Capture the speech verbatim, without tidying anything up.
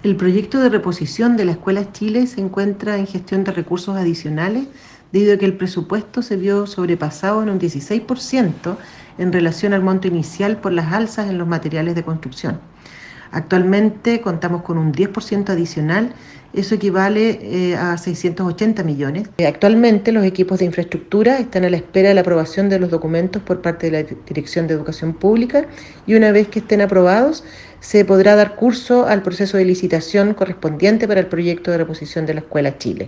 El proyecto de reposición de la Escuela Chile se encuentra en gestión de recursos adicionales debido a que el presupuesto se vio sobrepasado en un dieciséis por ciento en relación al monto inicial por las alzas en los materiales de construcción. Actualmente contamos con un diez por ciento adicional, eso equivale eh, a seiscientos ochenta millones. Eh, actualmente los equipos de infraestructura están a la espera de la aprobación de los documentos por parte de la Dirección de Educación Pública y una vez que estén aprobados se podrá dar curso al proceso de licitación correspondiente para el proyecto de reposición de la Escuela Chile.